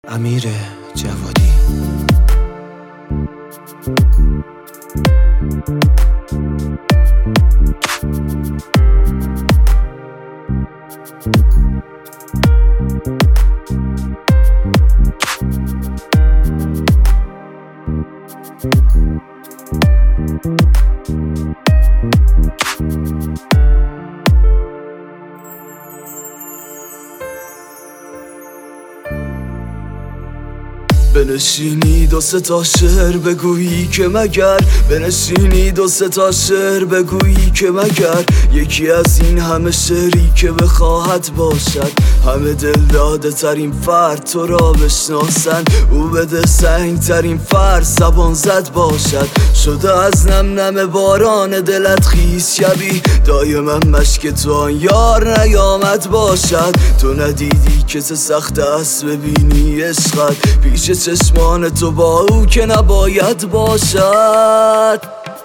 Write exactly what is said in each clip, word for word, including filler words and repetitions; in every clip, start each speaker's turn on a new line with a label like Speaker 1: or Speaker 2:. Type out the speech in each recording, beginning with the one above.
Speaker 1: امیر جوادی.
Speaker 2: بنشینی دو سه تا شعر بگویی که مگر بنشینی دو سه تا شعر بگویی که مگر یکی از این همه شعری که بخواهد باشد همه دل داده ترین فرد تو را بشناسند او بده سنگ ترین فرد زبان زد باشد شده از نم نم باران دلت خیس شبی دایما مشک تو آن یار نیامد باشد تو ندیدی که چه سخت است ببینی عشقت پیش چشمان تو با او که نباید باشد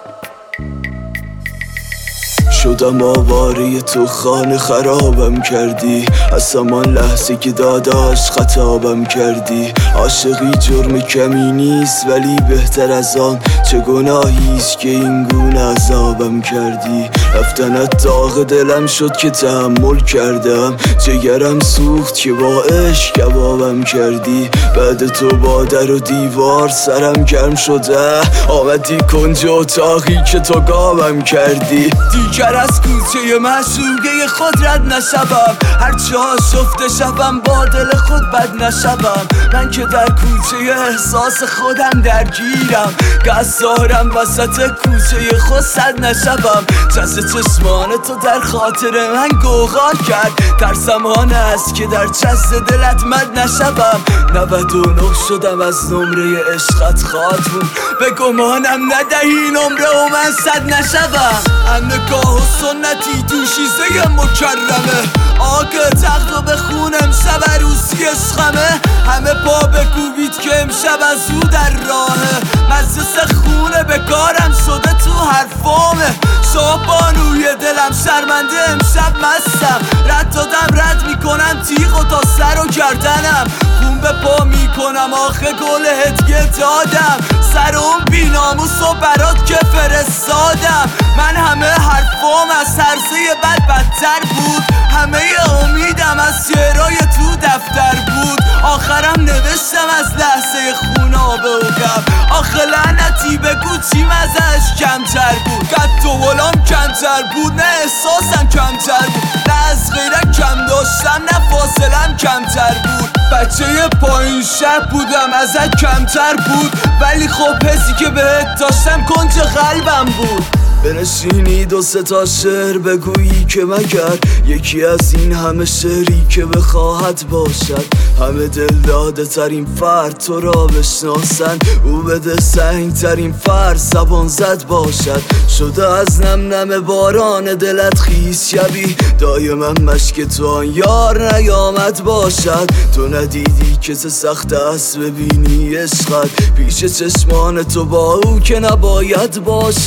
Speaker 2: شدم آواره تو خانه خرابم کردی از همان لحظه که داداش خطابم کردی عاشقی جرم کمی نیست ولی بهتر از آن چه گناهیست که این گونه عذابم کردی رفتنت داغ دلم شد که تحمل کردم جگرم سوخت که با عشق کبابم کردی بعد تو با در و دیوار سرم گرم شده آمدی کنج اتاقی که تو گاوم کردی دیگر از کوچه معشوقه خود رد نشوم هرچه آشفته شوم با دل خود بد نشوم من که در کوچه احساس خودم درگیرم گذارم وسط کوچه خود صد نشوم جز چشمان تو در خاطر من گوغا کرد ترسم آن است که در جز دلت مد نشوم نود و نه شدم از نمره عشقت خاتون به گمانم ندهی نمره و من صد نشوم هم نگاه و سنتی تو شیزه مکرمه آقا تخت و بخون امشب عروسی عشقمه همه پا بکوبید که امشب از او در راهه مجلس خونه به کارم شده تو حرفامه شاهبانوی دلم شرمنده امشب مستم رد دادم رد میکنم تیغ و تا سر و گردنم خون به پا میکنم آخه گل هدیه دادم سر اون بیناموس و برات که فرستادم من همه حرفام از هرزه بد بدتر بود همه امیدم از شعرهای تو دفتر بود آخرم نوشتم از لحظه خونابه و غم آخه لعنتی بگو چی مزهش کمتر بود قد و ولام کمتر بود نه احساسم کمتر بود نه از غیرت کم داشتم نه فاصلم کمتر بود بچه پایین شهر بودم ازت کمتر بود ولی خب حسی که بهت داشتم کنج قلبم بود بنشینی دو سه تا شعر بگویی که مگر یکی از این همه شعری که بخواهد باشد همه دل داده ترین فرد تو را بشناسند او بده سنگ ترین فرد زبان زد باشد شده از نم نم باران دلت خیس شبی دایما مشک تو آن یار نیامد باشد تو ندیدی که چه سخت است ببینی عشقت پیش چشمان تو با او که نباید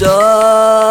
Speaker 2: باشد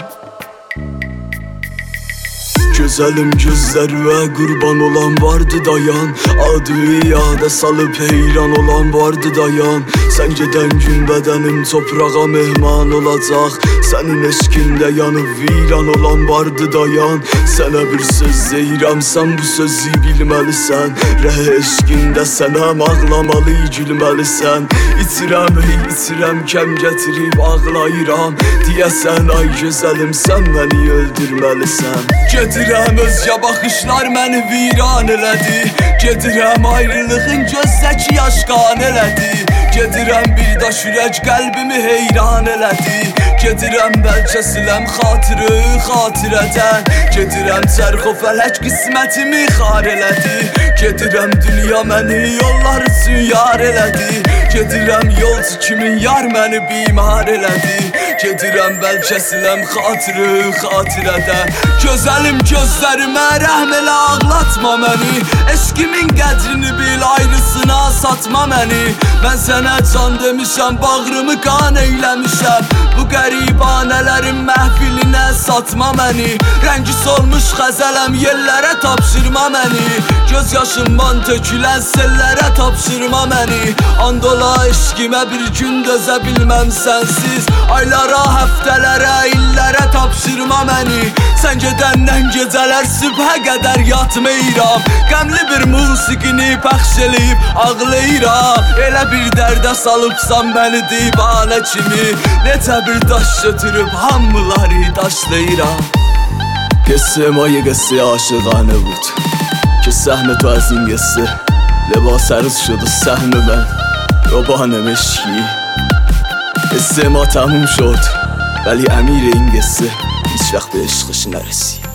Speaker 2: Güzelim gözlerine kurban olan vardı dayan Adı yada salıp heyran olan vardı dayan Sen giden gün bedenim toprağa mehman olacak Senin eşkinde yanıp viran olan vardı dayan Sana bir söz deyirəm sen bu sözü bilmelisən Rəh eşkində sənəm ağlamalı gülmelisən İtirəm hey itirəm kem getirip ağlayıram Deyəsən ay güzelim sen beni öldürmelisən Gedirəm özgə baxışlar məni viran elədi Gedirəm ayrılığın gözdəki yaş qan elədi Gedirəm bir daş ürək qəlbimi heyran elədi Gedirəm bəlkə siləm xatırı xatirədən Gedirəm çərx o fələk qismətimi xar elədi Gedirəm dünya məni yollar üçün yar elədi Gedirəm yolcu kimin yar məni bimar elədi Gedirəm bəlkə siləm xatırı xatirədən Gözəlim gözlərimə rəhm elə ağlatma məni Eşqimi Sevgimin qədrini bil, ayrısına satma məni. Mən sənə can demişəm, bağrımı qan eyləmişəm. Bu qəribanələrin məhfilinə satma məni. Rəngi solmuş xəzələm, yerlərə tapşırma məni. Göz yaşımdan tökülən sellərə tapşırma məni. Andola eşqimə bir gün dözə bilməm sənsiz. Aylara, həftələrə, illərə tapşırma məni. Sən gedəndən gecələr sübhə qədər yatmayıram. Qəmli bir musiqini pəxş eləyib ağlayıram. Elə bir dərdə salıbsan məni divanə kimi. Necə bir daş götürüb hamıları daşlayıram. قصه ما یه قصه عاشقانه بود که سهم تو از این قصه لباس عروس شد و سهم من روبان مشکی. قصه ما تموم شد ولی امیر این قصه هیچ وقت به عشقش نرسید.